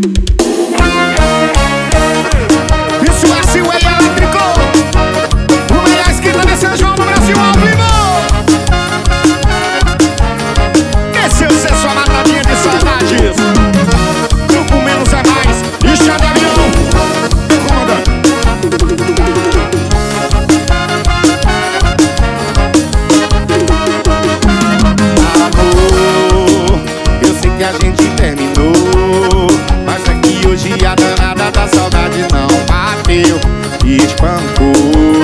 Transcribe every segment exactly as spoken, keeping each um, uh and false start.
Isso é Silway Elétrico, o melhor esquina de São João do Brasil ao vivo. Esse é o ser sua matadinha de saudades. Grupo Menos é Mais e Chave Avião. Amor, eu sei que a gente terminou, mas é que hoje a danada da saudade não bateu e espancou.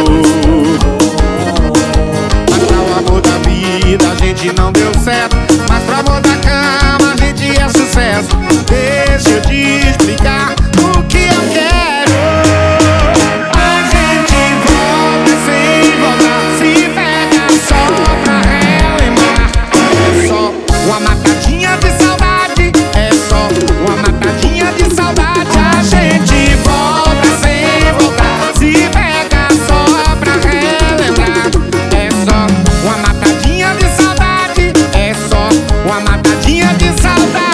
Mas pra o amor da vida a gente não deu certo, mas pro amor da cama a gente é sucesso. Deixa eu te explicar o que eu quero. A gente volta sem voltar, se pega só pra relembrar. É só uma matadinha de saudade, é só uma matadinha de saudade. A gente volta sem voltar, se pega só pra relembrar. É só uma matadinha de saudade, é só uma matadinha de saudade.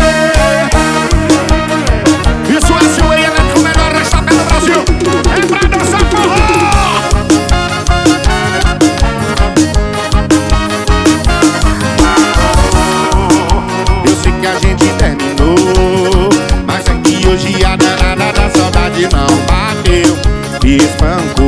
Isso é Silway Elétrico, o melhor restaurador do Brasil. É pra dançar forró. Eu sei que a gente terminou, mas é que hoje a danada da saudade não bateu e espancou.